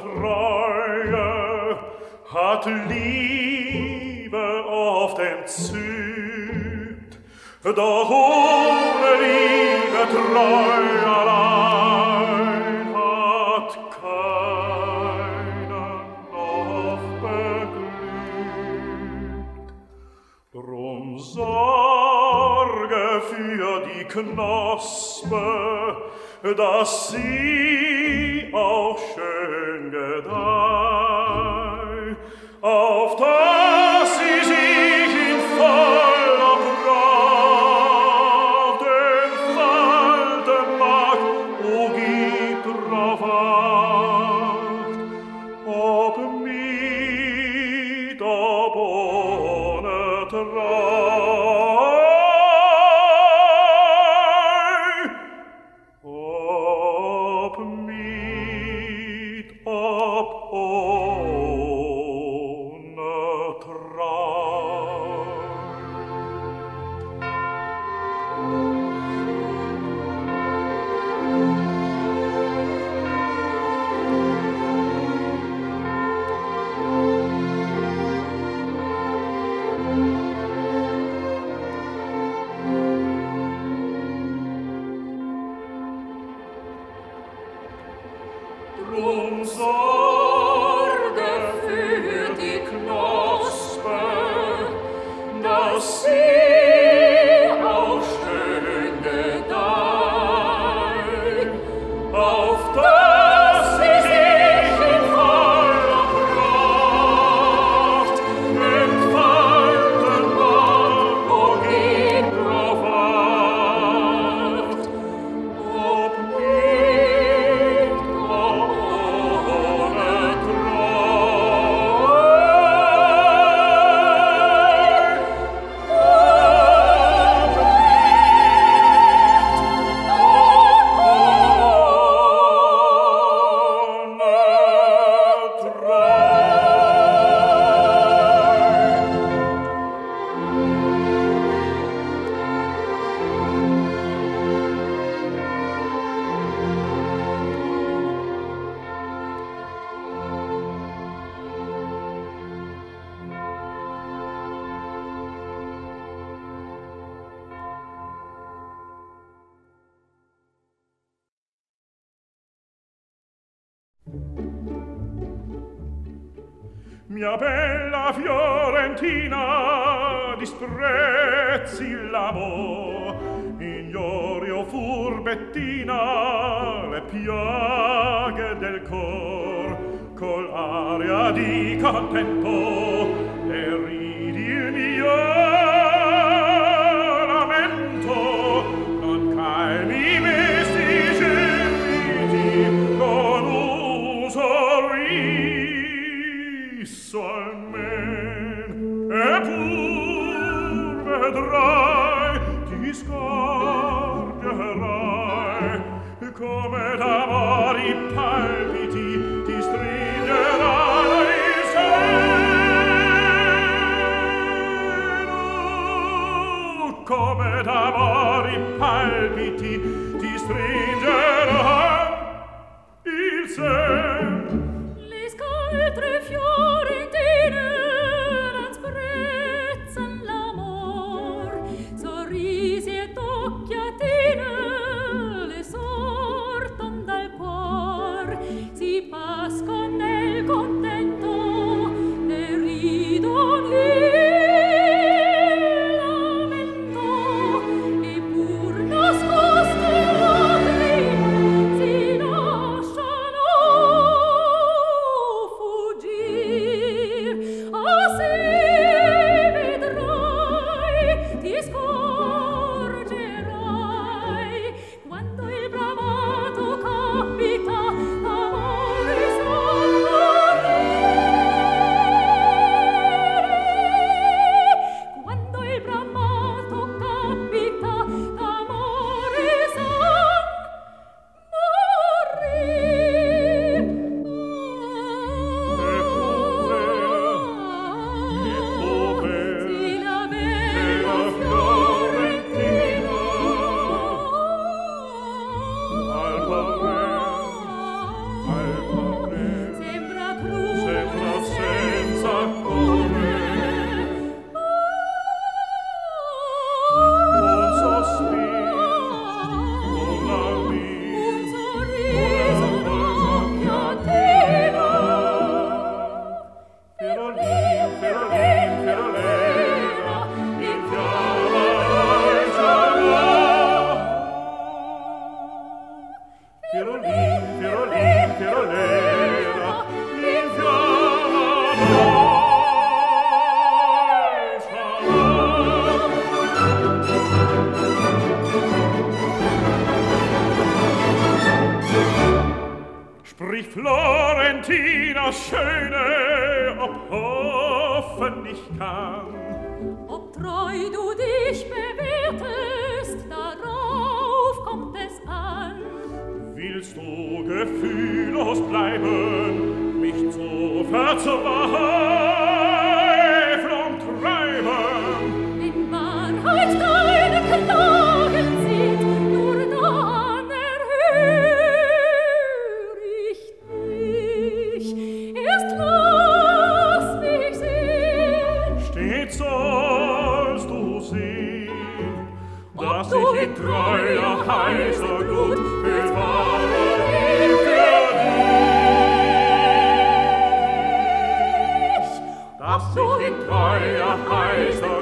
Treue hat Liebe oft entzückt, doch ohne Liebe treu allein hat keiner noch beglückt. Drum sorge für die Knospe, dass sie auch schön gedei, auf dass sie sich in voller Pracht entfalten mag. O gib drauf Acht, ob mit, ob ohne Treu. Mia bella Fiorentina, disprezzi l'amor, ignori o furbettina le piaghe del cor, col aria di contento e ridi il mio lamento, non calmi mesti gemiti con un sorriso almen, eppur vedrai, ti scorgerai, come d'amori palpiti ti stringerai il seno, come d'amori palpiti ti stringerai il seno. Le scaltre fiorentine non sprezzan l'amor, sorrisi e occhiatine le sorton dal cuor, si pascon nel contento, ne ridon il lamento, e pur nascoste lacrime si lasciano fuggire. Florentinas Schöne, ob hoffen ich kann. Ob treu du dich bewährtest, darauf kommt es an. Willst du gefühllos bleiben, mich zu Verzweiflung treiben? In Wahrheit deine Klagen sind, nur dann erhör ich dich. Erst lass mich sehen, Stets sollst du sehen, dass du ich in treuer heißer Glut bewahre für dich. Dass ich in treuer heißer